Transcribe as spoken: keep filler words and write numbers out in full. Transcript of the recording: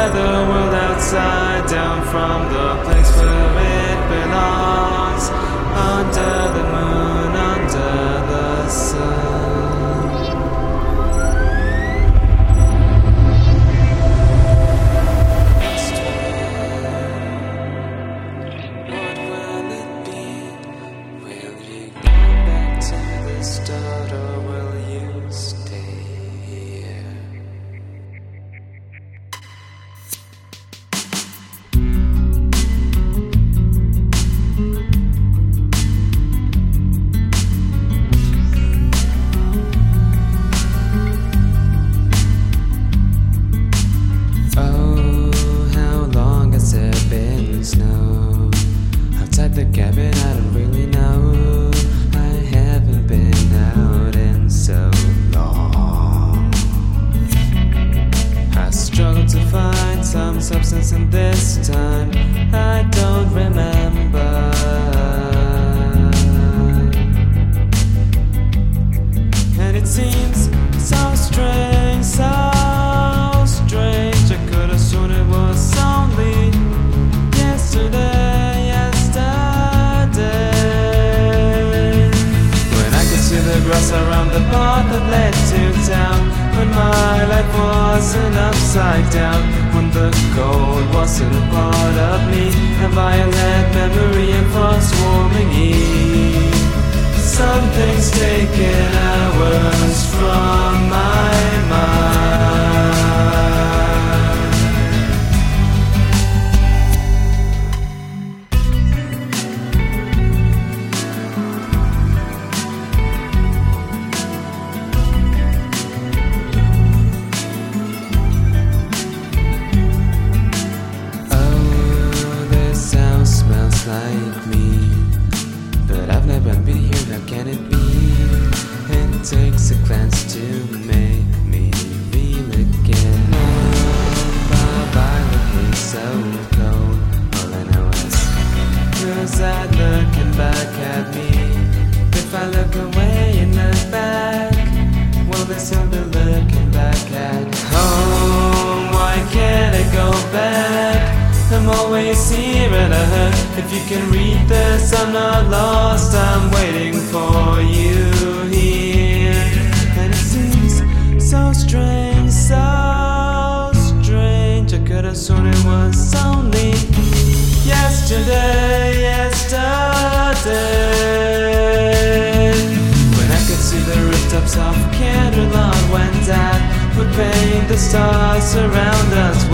tear the world outside down from the place where it belongs. Under the moon, under the sun. What will it be? Will you go back to the start, or will you stay here? Snow outside the cabin, I don't really know. I haven't been out in so long. I struggle to find some substance, and this time I don't remember. And it seems so strange, so strange. I could have sworn it was only Yesterday, yesterday, when I could see the grass around the path that led to town, when my life wasn't upside down, when the cold wasn't a part of me, a violet memory and frost-warming eve. Something's taken hours from my mind. Like me, but I've never been here, how can it be? It takes a glance to make me feel again. Oh, my violet is so cold. All I know is who's that looking back at me? If I look away and look back, will they still be looking back at home? Why can't I go back? I'm always here and I heard. If you can read this, I'm not lost. I'm waiting for you here. And it seems so strange, so strange. I could have sworn it was only yesterday, yesterday, when I could see the rooftops of Candlelight, when Dad would paint the stars around us.